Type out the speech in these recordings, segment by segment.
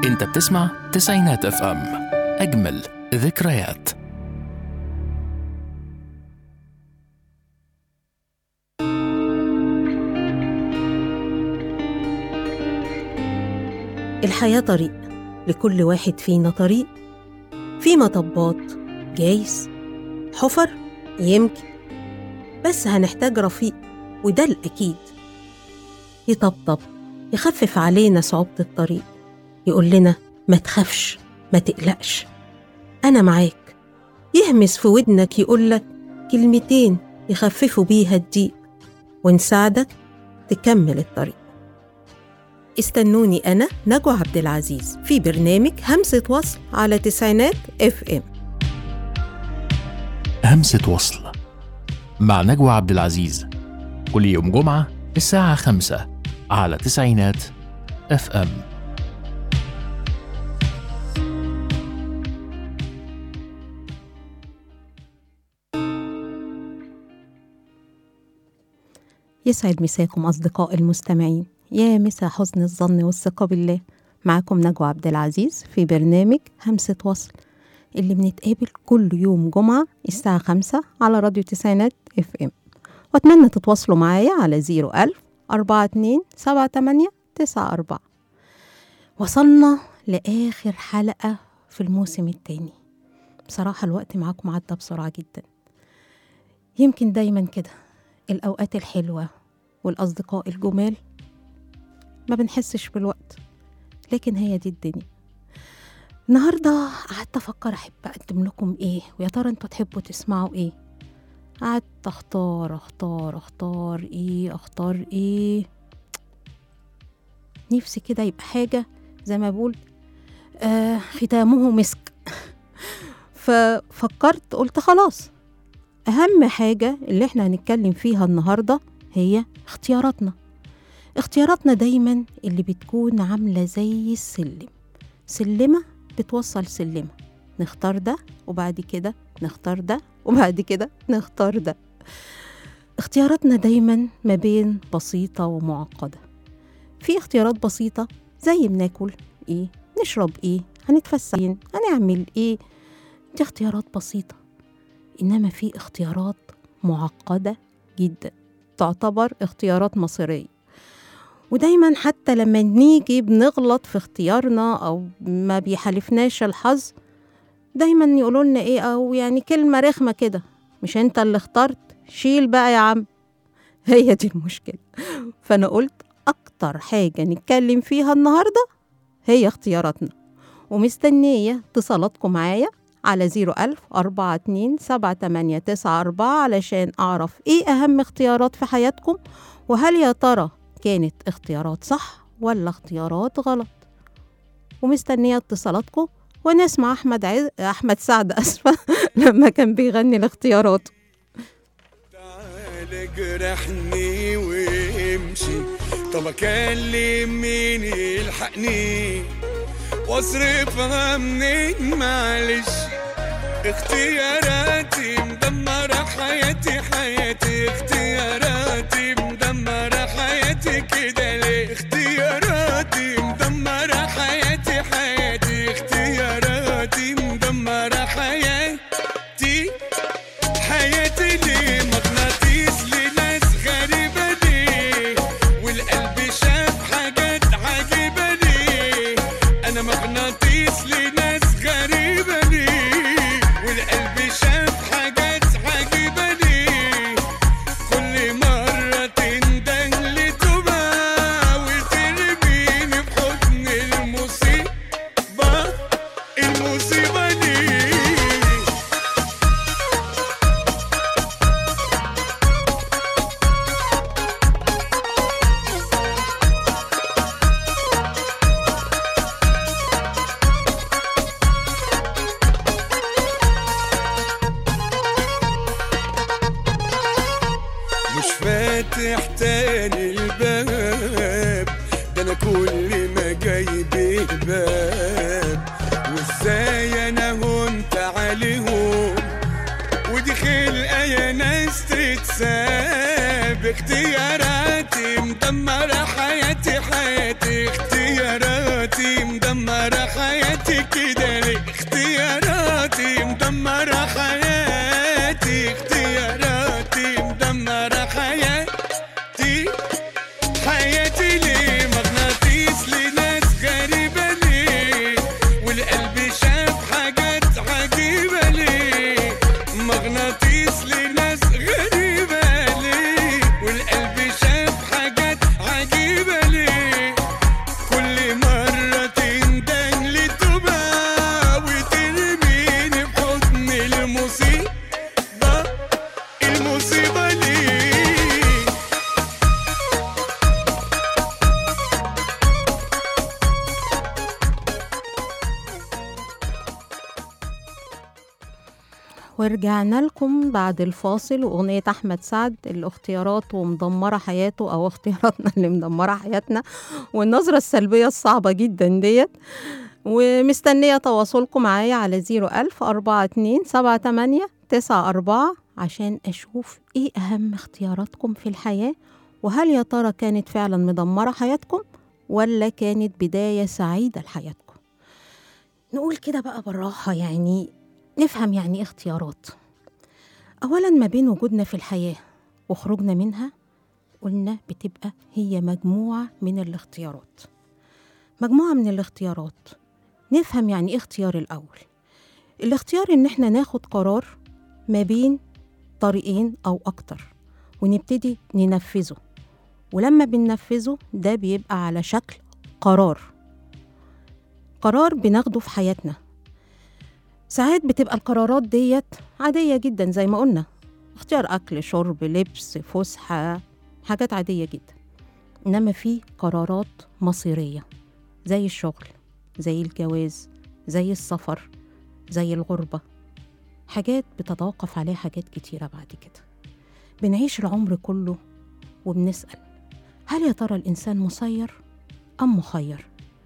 انت بتسمع تسعينات اف ام، اجمل ذكريات. الحياة طريق، لكل واحد فينا طريق، في مطبات جايز، حفر يمكن، بس هنحتاج رفيق وده الأكيد، يطبطب يخفف علينا صعوبة الطريق، يقول لنا ما تخافش ما تقلقش أنا معاك، يهمس في ودنك يقولك كلمتين يخففوا بيها الضيق ونساعدك تكمل الطريق. استنوني أنا نجوى عبد العزيز في برنامج همسة وصل على تسعينات اف ام. همسة وصل مع نجوى عبد العزيز، كل يوم جمعة الساعة 5 على تسعينات اف ام. يسعد مساكم أصدقاء المستمعين، يا مسا حسن الظن والثقة بالله. معكم نجوى عبد العزيز في برنامج همسة وصل اللي بنتقابل كل يوم جمعة الساعة 5 على راديو تسعينات اف ام، واتمنى تتواصلوا معايا على 010427894. وصلنا لآخر حلقة في الموسم الثاني. بصراحة الوقت معاكم عدى بسرعة جدا. يمكن دايما كده الأوقات الحلوة والأصدقاء الجمال ما بنحسش بالوقت، لكن هي دي الدنيا. النهاردة قعدت أفكر أحب أقدم لكم إيه، ويا ترى أنتوا تحبوا تسمعوا إيه. قعدت أختار إيه. نفسي كده يبقى حاجة زي ما بقول ختامه مسك. ففكرت قلت خلاص، أهم حاجة اللي احنا هنتكلم فيها النهاردة هي اختياراتنا دايما اللي بتكون عاملة زي سلمة بتوصل سلمة، نختار ده وبعد كده نختار ده وبعد كده نختار ده. اختياراتنا دايما ما بين بسيطة ومعقدة. في اختيارات بسيطة زي بناكل ايه، نشرب ايه، هنتفسح فين، هنعمل ايه، دي اختيارات بسيطة. إنما في اختيارات معقدة جدا تعتبر اختيارات مصيرية، ودايما حتى لما نيجي بنغلط في اختيارنا أو ما بيحالفناش الحظ دايما يقولوا لنا إيه، أو يعني كلمة رخمة كده، مش أنت اللي اخترت، شيل بقى يا عم. هي دي المشكلة. فأنا قلت أكتر حاجة نتكلم فيها النهاردة هي اختياراتنا، ومستنية اتصالاتكم معايا على 010427894 علشان أعرف إيه أهم اختيارات في حياتكم، وهل يا ترى كانت اختيارات صح ولا اختيارات غلط. ومستنية اتصالاتكم ونسمع أحمد سعد لما كان بيغني الاختيارات. تعال جرحني وامشي، طب أكلم مين يلحقني واصرفها منين؟ معلش اختياراتي مدمرة حياتي اختياراتي مدمرة حياتي كده ليه؟ اختياراتي مدمرة حياتي اختياراتي مدمرة حياتي ليه؟ مغناطيس لناس غريبة ليه؟ والقلب شاف حاجات عجيبة ليه؟ أنا مغناطيس لناس غريبة ليه؟ والقلب شاف حاجات عجيبة ليه؟ كل مرة تندن لتوبة وترميني في حضن المصيبة دي. مش فاتح تاني الباب، ده انا كل ما جايب باب، وازاي انا هنت عليهم ودي خلقة يا ناس تتساب. اختياراتي مدمرة حياتي اختياراتي مدمرة ورجعنا لكم بعد الفاصل وأغنية أحمد سعد اللي اختياراته مدمرة حياته أو اختياراتنا اللي مدمرة حياتنا، والنظرة السلبية الصعبة جدا ديت. ومستنية تواصلكم معايا على 010427894 عشان أشوف إيه أهم اختياراتكم في الحياة، وهل يا ترى كانت فعلا مدمرة حياتكم ولا كانت بداية سعيدة لحياتكم. نقول كده بقى بالراحة، يعني نفهم يعني إيه اختيارات. أولا ما بين وجودنا في الحياة وخروجنا منها قلنا بتبقى هي مجموعة من الاختيارات. مجموعة من الاختيارات. نفهم يعني إيه اختيار الأول. الاختيار إن احنا ناخد قرار ما بين طريقين أو أكتر ونبتدي ننفذه، ولما بننفذه ده بيبقى على شكل قرار بناخده في حياتنا. ساعات بتبقى القرارات ديت عادية جدا زي ما قلنا، اختيار أكل، شرب، لبس، فسحة، حاجات عادية جدا. إنما في قرارات مصيرية زي الشغل، زي الجواز، زي السفر، زي الغربة، حاجات بتتوقف عليها حاجات كتيرة. بعد كده بنعيش العمر كله وبنسأل هل يا ترى الإنسان مسير أم مخير؟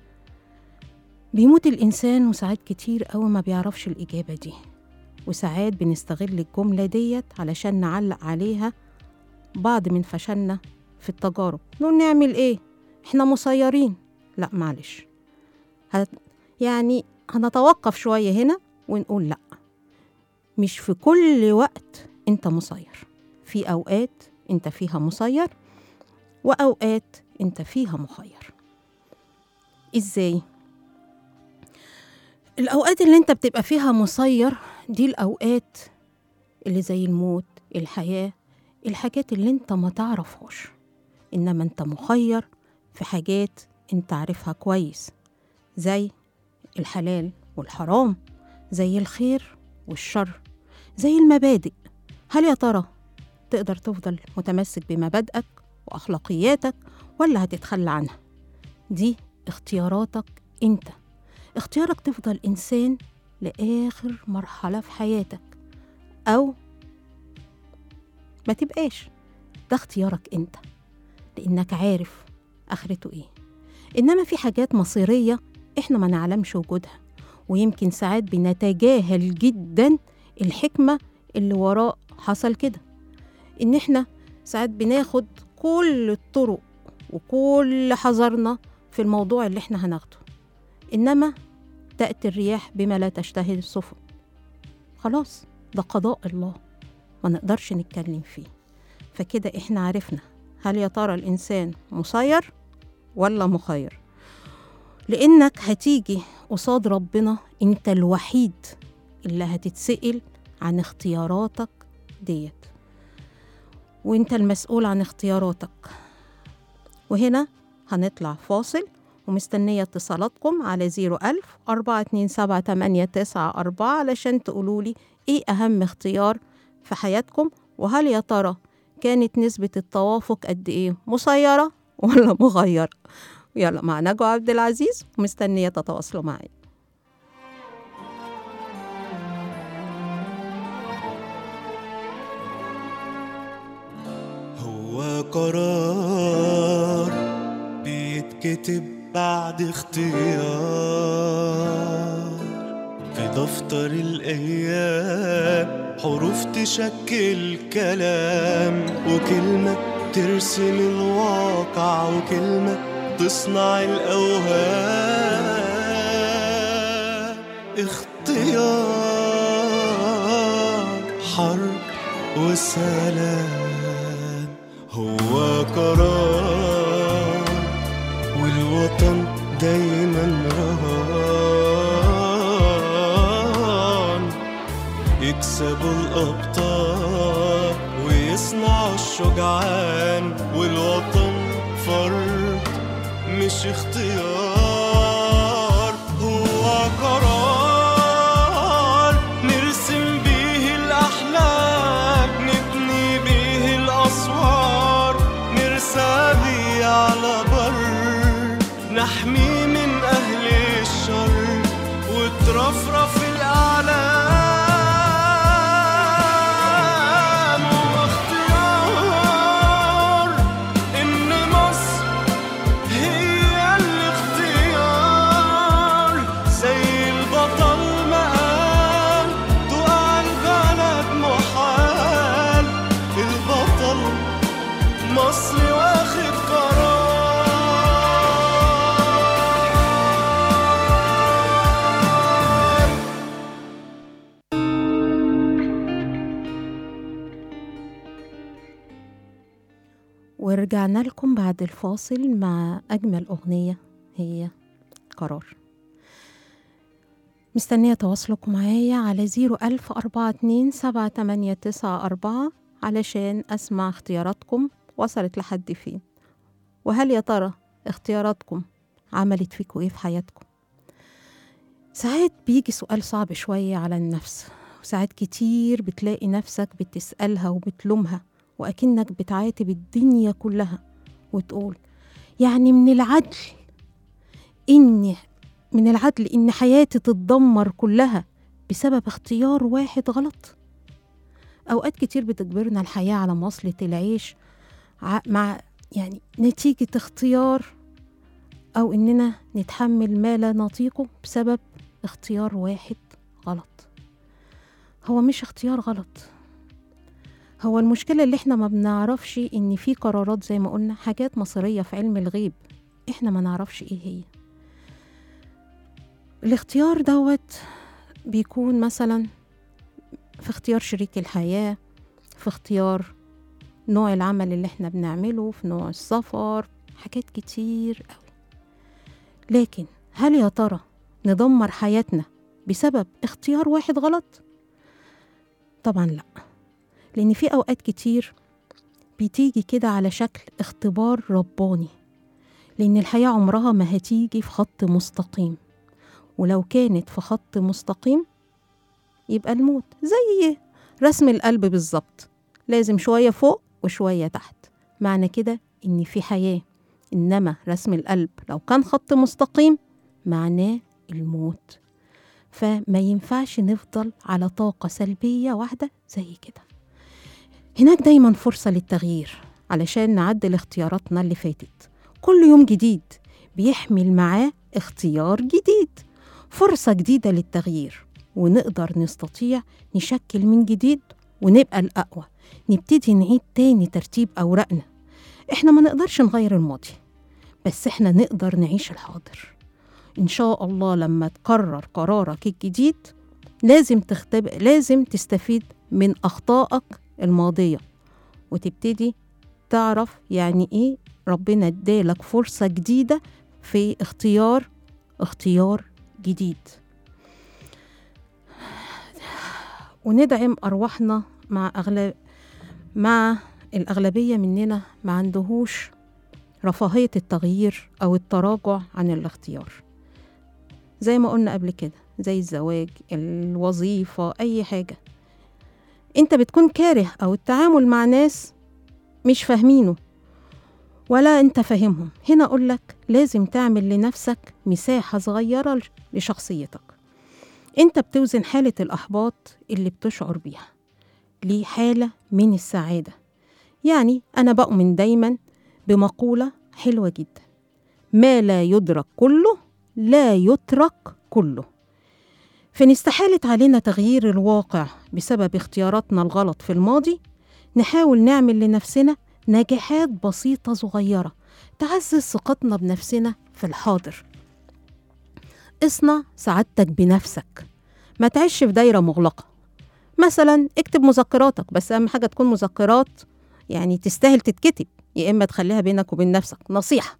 بيموت الإنسان وساعات كتير قوي ما بيعرفش الإجابة دي، وساعات بنستغل الجملة ديت علشان نعلق عليها بعض من فشلنا في التجارب. نقول نعمل إيه؟ إحنا مسيرين. لا معلش، يعني هنتوقف شوية هنا ونقول لا، مش في كل وقت أنت مسير. في أوقات أنت فيها مسير وأوقات أنت فيها مخير. إزاي؟ الأوقات اللي أنت بتبقى فيها مسير دي الأوقات اللي زي الموت، الحياة، الحاجات اللي أنت ما تعرفهاش، إنما أنت مخير في حاجات أنت عارفها كويس، زي الحلال والحرام، زي الخير والشر، زي المبادئ. هل يا ترى تقدر تفضل متمسك بمبادئك وأخلاقياتك ولا هتتخلى عنها؟ دي اختياراتك أنت. اختيارك تفضل إنسان لآخر مرحلة في حياتك أو ما تبقاش، ده اختيارك أنت لأنك عارف آخرته إيه. إنما في حاجات مصيرية إحنا ما نعلمش وجودها، ويمكن ساعات بنتجاهل جدا الحكمة اللي وراء حصل كده. إن إحنا ساعات بناخد كل الطرق وكل حذرنا في الموضوع اللي إحنا هناخده، إنما تأتي الرياح بما لا تشتهي السفن. خلاص ده قضاء الله ما نقدرش نتكلم فيه. فكده إحنا عرفنا هل يا ترى الإنسان مسير ولا مخير، لأنك هتيجي قصاد ربنا أنت الوحيد اللي هتتسئل عن اختياراتك ديت، وأنت المسؤول عن اختياراتك. وهنا هنطلع فاصل ومستنية اتصالاتكم على 010427894 علشان تقولولي إيه أهم اختيار في حياتكم، وهل يا ترى كانت نسبة التوافق قد إيه، مسيرة ولا مغيرة؟ يلا مع نجوى عبد العزيز ومستنية تتواصلوا معي. هو قرار بيتكتب بعد اختيار في دفتر الأيام، حروف تشكل كلام، وكلمة ترسم الواقع، وكلمة تصنع الأوهام. اختيار حرب وسلام، هو قرار والوطن دايما رهان، يكسبوا الأبطال ويصنعوا الشجعان، والوطن فرد مش اختيار. هو قرار نرسم بيه الأحلام، نبني بيه الأسوار، نرسى بيه على بر، نحمي من أهل الشر وترفرف الأعلام. ورجعنا لكم بعد الفاصل مع أجمل أغنية هي قرار. مستنية تواصلكم معايا على 010427894 علشان أسمع اختياراتكم وصلت لحد فين، وهل يا ترى اختياراتكم عملت فيكوا ايه في حياتكم. ساعات بيجي سؤال صعب شوية على النفس، وساعات كتير بتلاقي نفسك بتسألها وبتلومها وأكنك بتعاتب الدنيا كلها وتقول يعني من العدل إن حياتي تتدمر كلها بسبب اختيار واحد غلط. أوقات كتير بتجبرنا الحياة على مواصلة العيش مع نتيجة اختيار، أو إننا نتحمل ما لا نطيقه بسبب اختيار واحد غلط. هو مش اختيار غلط، هو المشكلة اللي احنا ما بنعرفش إن في قرارات زي ما قلنا حاجات مصيرية في علم الغيب احنا ما نعرفش ايه هي. الاختيار دوت بيكون مثلا في اختيار شريك الحياة، في اختيار نوع العمل اللي احنا بنعمله، في نوع السفر، حاجات كتير قوي. لكن هل يا ترى ندمر حياتنا بسبب اختيار واحد غلط؟ طبعا لا، لأن في أوقات كتير بتيجي كده على شكل اختبار رباني، لأن الحياة عمرها ما هتيجي في خط مستقيم، ولو كانت في خط مستقيم يبقى الموت زي رسم القلب بالظبط، لازم شوية فوق وشوية تحت. معنى كده إن في حياة، إنما رسم القلب لو كان خط مستقيم معناه الموت. فما ينفعش نفضل على طاقة سلبية واحدة زي كده. هناك دايما فرصة للتغيير علشان نعدل اختياراتنا اللي فاتت. كل يوم جديد بيحمل معاه اختيار جديد، فرصة جديدة للتغيير، ونقدر نستطيع نشكل من جديد ونبقى الأقوى. نبتدي نعيد تاني ترتيب أوراقنا. إحنا ما نقدرش نغير الماضي، بس إحنا نقدر نعيش الحاضر. إن شاء الله لما تقرر قرارك الجديد لازم تستفيد من أخطائك الماضية، وتبتدي تعرف يعني إيه ربنا ادالك فرصة جديدة في اختيار جديد. وندعم أرواحنا مع الأغلبية مننا ما عندهوش رفاهية التغيير أو التراجع عن الاختيار، زي ما قلنا قبل كده، زي الزواج، الوظيفة، أي حاجة أنت بتكون كاره، أو التعامل مع ناس مش فاهمينه ولا أنت فاهمهم. هنا أقولك لازم تعمل لنفسك مساحة صغيرة لشخصيتك. أنت بتوزن حالة الأحباط اللي بتشعر بيها لحالة من السعادة. يعني أنا بؤمن دايما بمقولة حلوة جدا: ما لا يدرك كله لا يترك كله. فإن استحالت علينا تغيير الواقع بسبب اختياراتنا الغلط في الماضي، نحاول نعمل لنفسنا نجاحات بسيطة صغيرة تعزز ثقتنا بنفسنا في الحاضر. اصنع سعادتك بنفسك، ما تعيش في دايرة مغلقة. مثلا اكتب مذكراتك، بس أهم حاجة تكون مذكرات يعني تستاهل تتكتب، يا إما تخليها بينك وبين نفسك نصيحة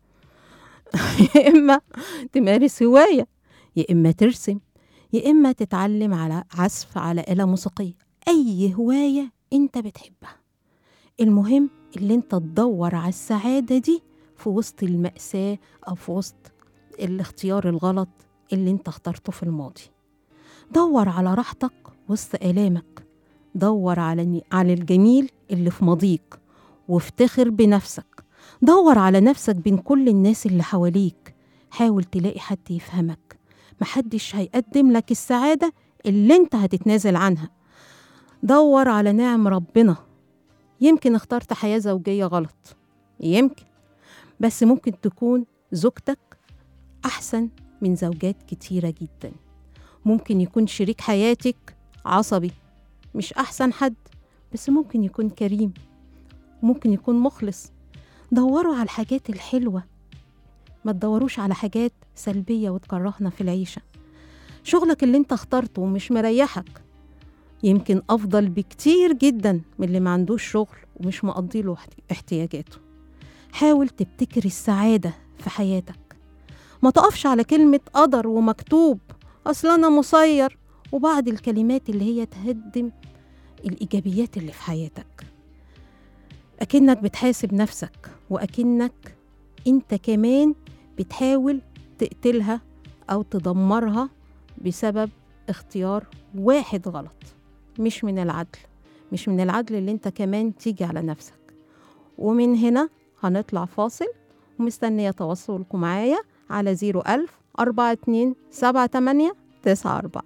يا إما تمارس هواية، يا إما ترسم، يا إما تتعلم على عزف على آلة موسيقية. أي هواية أنت بتحبها، المهم اللي أنت تدور على السعادة دي في وسط المأساة أو في وسط الاختيار الغلط اللي أنت اخترته في الماضي. دور على راحتك وسط آلامك، دور على الجميل اللي في ماضيك وافتخر بنفسك. دور على نفسك بين كل الناس اللي حواليك، حاول تلاقي حد يفهمك. محدش هيقدم لك السعادة اللي انت هتتنازل عنها. دور على نعم ربنا. يمكن اخترت حياة زوجية غلط، يمكن، بس ممكن تكون زوجتك أحسن من زوجات كتيرة جدا. ممكن يكون شريك حياتك عصبي، مش أحسن حد، بس ممكن يكون كريم، ممكن يكون مخلص. دوروا على الحاجات الحلوة، ما تدوروش على حاجات سلبية وتكرهنا في العيشة. شغلك اللي انت اخترته ومش مريحك يمكن أفضل بكتير جدا من اللي ما عندوش شغل ومش مقضي له احتياجاته. حاول تبتكر السعادة في حياتك. ما تقفش على كلمة قدر ومكتوب، أصل أنا مسير، وبعض الكلمات اللي هي تهدم الإيجابيات اللي في حياتك. أكنك بتحاسب نفسك، وأكنك أنت كمان بتحاول تقتلها أو تدمرها بسبب اختيار واحد غلط. مش من العدل اللي أنت كمان تيجي على نفسك. ومن هنا هنطلع فاصل، ومستنية تواصلكم معايا على 01000 42 78 94.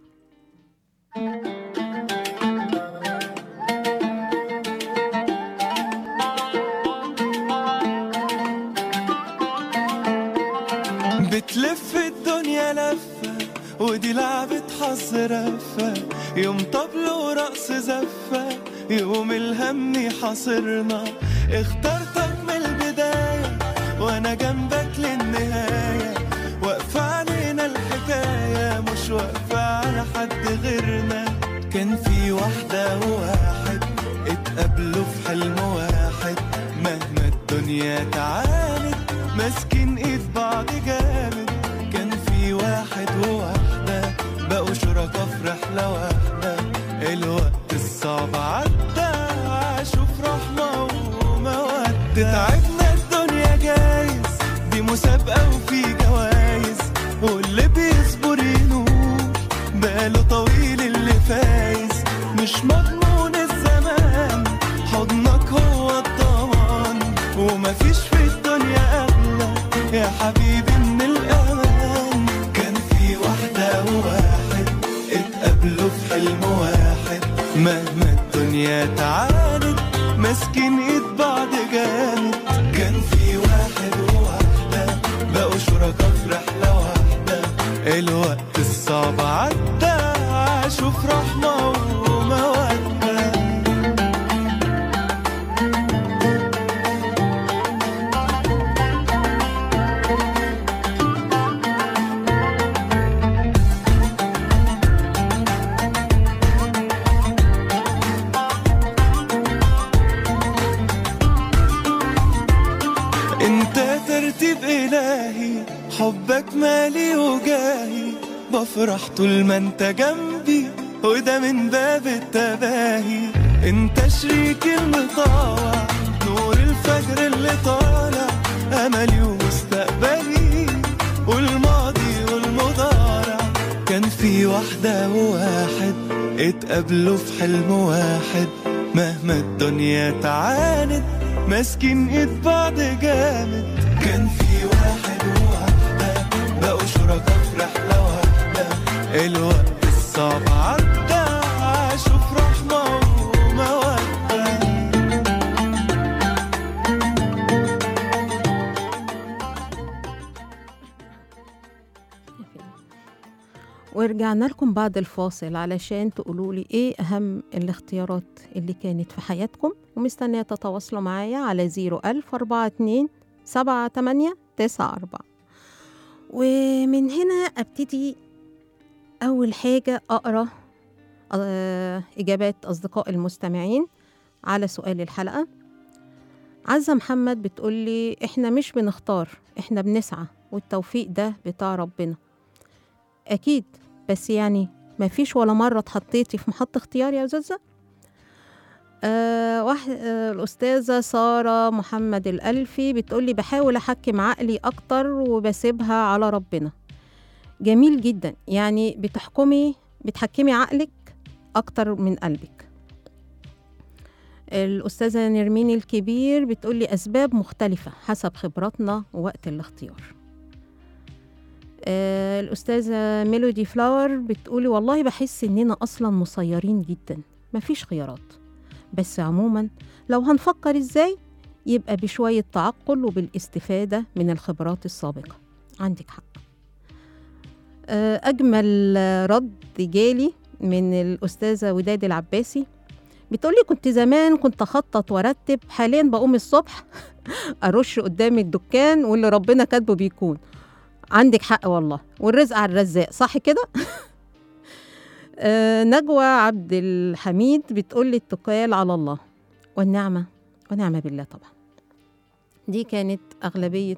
بتلف الدنيا لفة ودي لعبة حظ رفة، يوم طبل ورقص زفة، يوم الهم حاصرنا. اخترتك من البداية وانا جنبك للنهاية، واقفة علينا الحكاية مش واقفة على حد غيرنا. كان في واحدة وواحد اتقابلوا في حلم واحد، مهما الدنيا تعاند ماسكين ايد بعض جامد. كان في واحد وواحدة بقوا شركا في رحلة واحدة، الوقت الصعب عدى عاشوا في رحمة ومودة. تعبنا الدنيا جايز دي مسابقة وفي جوايز، واللي بيصبر ينول باله طويل اللي فايز. مش مضمون الزمان حضنك هو الضمان، ومفيش في الدنيا أغلى يا حبيبي من الأمان. كان في واحدة وواحد اتقابلوا في حلم واحد، مهما الدنيا تعاند ماسكين ايد بعض جامد. كان في واحد وواحدة بقوا شركا في رحلة واحدة، الوقت الصعب عدى عاشوا في رحمة ومودة. انت ترتيب الهي، حبك مالي وجاهي، بفرح طول ما انت جنبي وده من باب التباهي. انت شريكي المطاوع، نور الفجر اللي طالع، املي ومستقبلي والماضي والمضارع. كان في واحدة وواحد اتقابلوا في حلم واحد، مهما الدنيا تعاند ماسكين ايد بعض جامد. كان في واحد وواحدة بقوا شركا في رحلة واحدة، الوقت الصعب عدى عاشوا في رحمة ومودة. ورجعنا لكم بعد الفاصل علشان تقولولي ايه أهم الاختيارات اللي كانت في حياتكم، ومستنية تتواصلوا معايا على 01000 42 78 94. ومن هنا أبتدي أول حاجة أقرأ إجابات أصدقاء المستمعين على سؤال الحلقة. عزة محمد بتقولي إحنا مش بنختار، إحنا بنسعى، والتوفيق ده بتاع ربنا. أكيد، بس يعني ما فيش ولا مرة اتحطيتي في محط اختيار يا زوزة؟ الأستاذة سارة محمد الألفي بتقولي بحاول أحكم عقلي أكتر وبسيبها على ربنا. جميل جدا، يعني بتحكمي عقلك أكتر من قلبك. الأستاذة نرمين الكبير بتقولي أسباب مختلفة حسب خبراتنا ووقت الاختيار. الأستاذة ميلودي فلاور بتقولي والله بحس إننا أصلا مسيرين جدا، مفيش خيارات، بس عموما لو هنفكر إزاي يبقى بشوية تعقل وبالاستفادة من الخبرات السابقة. عندك حق. أجمل رد جالي من الأستاذة وداد العباسي بتقولي كنت زمان كنت أخطط وأرتب، حاليا بقوم الصبح أرش قدام الدكان واللي ربنا كاتبه بيكون. عندك حق والله، والرزق على الرزاق، صح كده؟ نجوى عبد الحميد بتقولي التكال على الله والنعمة بالله طبعا. دي كانت أغلبية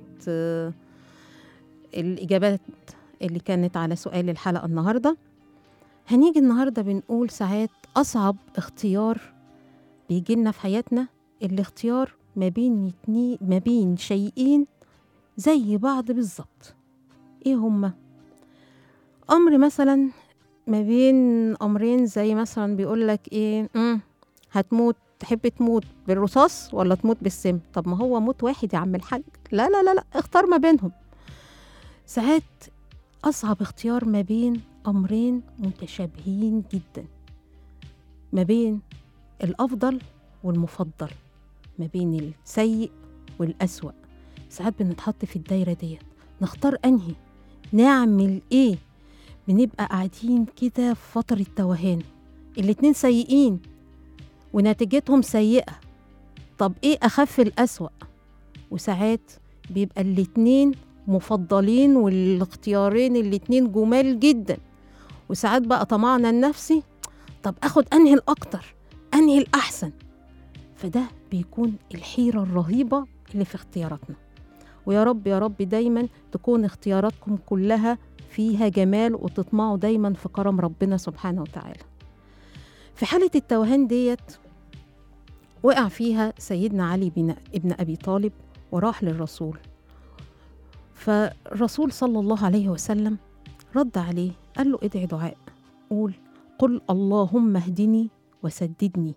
الإجابات اللي كانت على سؤال الحلقة النهاردة. هنيجي النهاردة بنقول ساعات أصعب اختيار بيجيلنا في حياتنا الاختيار ما بين شيئين زي بعض بالظبط. ايه هما؟ أمر مثلا ما بين أمرين، زي مثلا بيقولك ايه، هتموت، تحب تموت بالرصاص ولا تموت بالسم؟ طب ما هو موت واحد يا عم الحاج. لا لا لا لا، اختار ما بينهم. ساعات أصعب اختيار ما بين أمرين متشابهين جدا، ما بين الأفضل والمفضل، ما بين السيء والأسوأ. ساعات بنتحط في الدايرة ديت، نختار أنهي، نعمل إيه؟ بنبقى قاعدين كده في فترة توهان، الاتنين سيئين ونتيجتهم سيئة، طب إيه أخف الأسوأ؟ وساعات بيبقى الاتنين مفضلين والاختيارين الاتنين جمال جدا، وساعات بقى طمعنا النفسي، طب أخد أنهي الأكتر، أنهي الأحسن؟ فده بيكون الحيرة الرهيبة اللي في اختياراتنا. ويا رب يا رب دايما تكون اختياراتكم كلها فيها جمال، وتطمعوا دايما في كرم ربنا سبحانه وتعالى. في حالة التوهان ديت وقع فيها سيدنا علي ابن أبي طالب وراح للرسول، فالرسول صلى الله عليه وسلم رد عليه قال له ادعي دعاء، قل اللهم اهدني وسددني.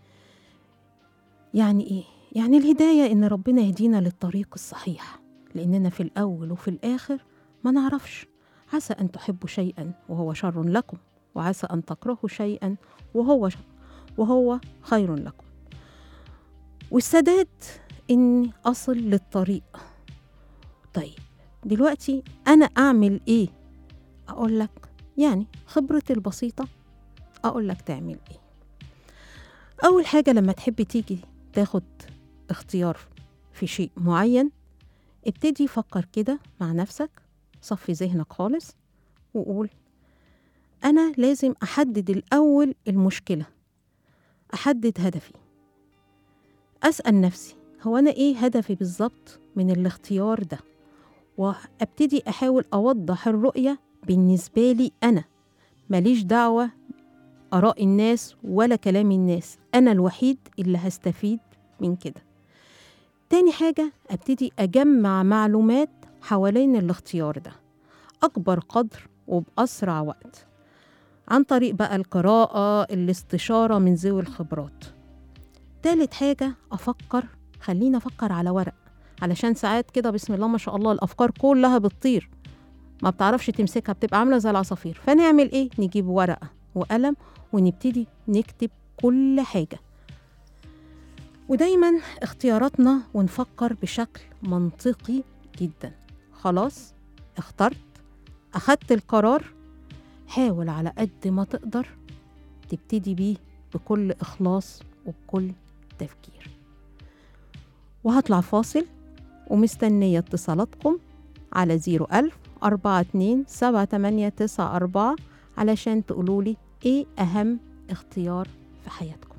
يعني ايه؟ يعني الهداية ان ربنا يهدينا للطريق الصحيح، لاننا في الاول وفي الاخر ما نعرفش، عسى ان تحبوا شيئا وهو شر لكم، وعسى ان تكرهوا شيئا وهو خير لكم. والسداد اني اصل للطريق. طيب دلوقتي انا اعمل ايه؟ اقول لك يعني خبرتي البسيطة اقول لك تعمل ايه. اول حاجة لما تحب تيجي تاخد اختيار في شيء معين، ابتدي فكر كده مع نفسك، صفي ذهنك خالص وقول أنا لازم أحدد الأول المشكلة، أحدد هدفي، أسأل نفسي هو أنا إيه هدفي بالظبط من الاختيار ده، وأبتدي أحاول أوضح الرؤية بالنسبة لي أنا، ماليش دعوة آراء الناس ولا كلام الناس، أنا الوحيد اللي هستفيد من كده. تاني حاجة أبتدي أجمع معلومات حوالين الاختيار ده أكبر قدر وبأسرع وقت، عن طريق بقى القراءة، الاستشارة من ذوي الخبرات. تالت حاجة أفكر، خلينا أفكر على ورق، علشان ساعات كده بسم الله ما شاء الله الأفكار كلها بتطير، ما بتعرفش تمسكها، بتبقى عاملة زي العصافير. فنعمل إيه؟ نجيب ورقة وقلم ونبتدي نكتب كل حاجة، ودايما اختياراتنا ونفكر بشكل منطقي جدا. خلاص اخترت، أخدت القرار، حاول على قد ما تقدر تبتدي بيه بكل إخلاص وبكل تفكير. وهطلع فاصل ومستنية اتصالاتكم على 01000-427894 علشان تقولولي ايه أهم اختيار في حياتكم.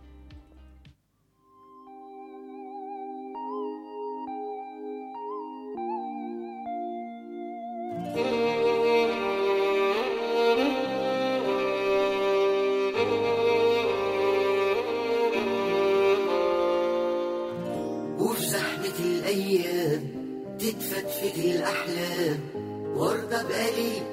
وفي زحمة الأيام تتفتفت الأحلام، وارضى بقليل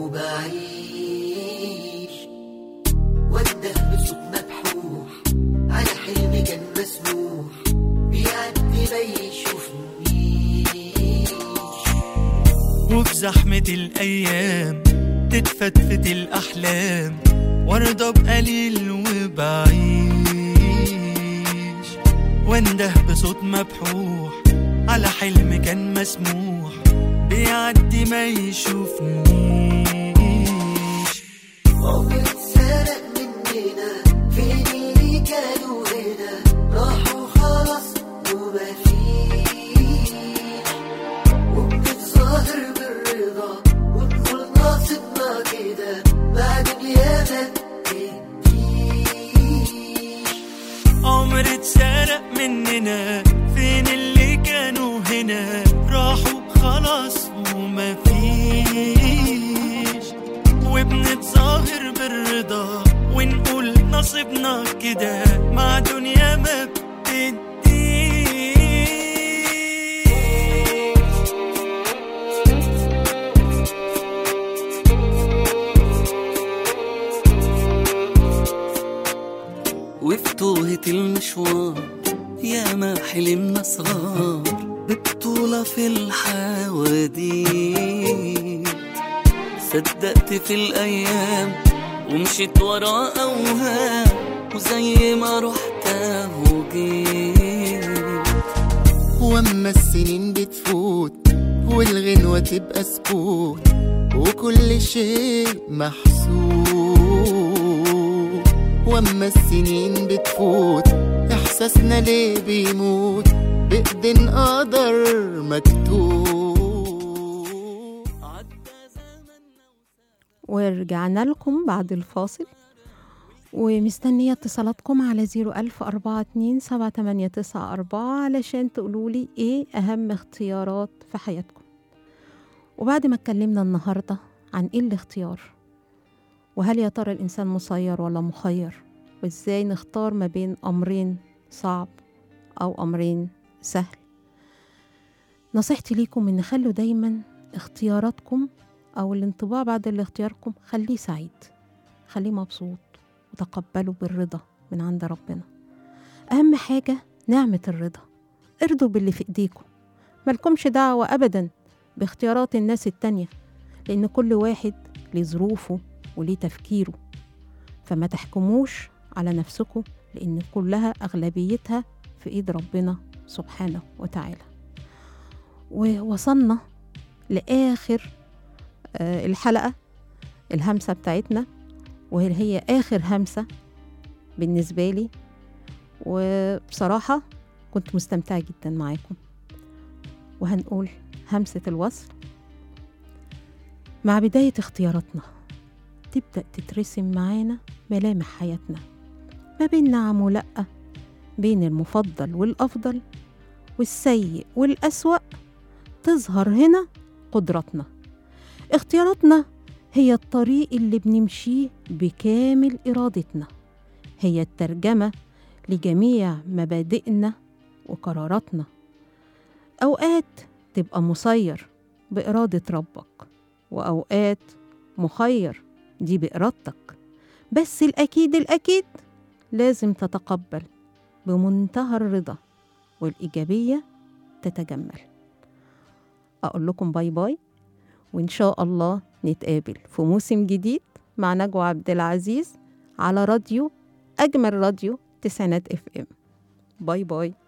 وبعيش، وانده بصوت مبحوح على حلم كان مسموح، بيعدي ما يشوفنيش. وفي زحمة الأيام تتفتفت الأحلام، وارضى بقليل وبعيش، وانده بصوت مبحوح على حلم كان مسموح، بيعدي ما يشوفنيش. عمر اتسرق مننا، فين اللي كانوا هنا، راحوا خلاص وما فيش، وبنتظاهر بالرضا ونقول ناصبنا كده، بعدين يا ما تديش. عمر اتسرق مننا، فين اللي كانوا كده مع دنيا ما بتديش. وفي توهة المشوار يا ما حلمنا صغار ببطولة في الحواديت. صدقت في الأيام ومشيت ورا أوهام وزي ما رحت وجيت. واما السنين بتفوت والغنوة تبقى سكوت وكل شيء محسوب. واما السنين بتفوت احساسنا ليه بيموت بإيدين قدر مكتوب. ورجعنا لكم بعد الفاصل ومستنية اتصالاتكم على 010427894 علشان تقولولي ايه أهم اختيارات في حياتكم. وبعد ما اتكلمنا النهاردة عن ايه الاختيار وهل يا ترى الإنسان مسير ولا مخير وازاي نختار ما بين أمرين صعب أو أمرين سهل، نصيحتي ليكم إن خلوا دايما اختياراتكم أو الانطباع بعد الاختياركم خليه سعيد، خليه مبسوط وتقبلوا بالرضا من عند ربنا. أهم حاجة نعمة الرضا، ارضوا باللي في إيديكم، ملكمش دعوة أبدا باختيارات الناس التانية لأن كل واحد ليه ظروفه وليه تفكيره، فما تحكموش على نفسكم لأن كلها أغلبيتها في إيد ربنا سبحانه وتعالى. ووصلنا لآخر الحلقة الهمسة بتاعتنا وهي آخر همسة بالنسبة لي، وبصراحة كنت مستمتعة جدا معاكم. وهنقول همسة الوصل. مع بداية اختياراتنا تبدأ تترسم معانا ملامح حياتنا ما بين نعم ولأ، بين المفضل والأفضل والسيء والأسوأ. تظهر هنا قدراتنا. اختياراتنا هي الطريق اللي بنمشيه بكامل إرادتنا، هي الترجمة لجميع مبادئنا وقراراتنا. أوقات تبقى مسير بإرادة ربك وأوقات مخير دي بإرادتك، بس الأكيد لازم تتقبل بمنتهى الرضا والإيجابية تتجمل. أقول لكم باي باي، وإن شاء الله نتقابل في موسم جديد مع نجوى عبد العزيز على راديو أجمل راديو 90 FM. باي باي.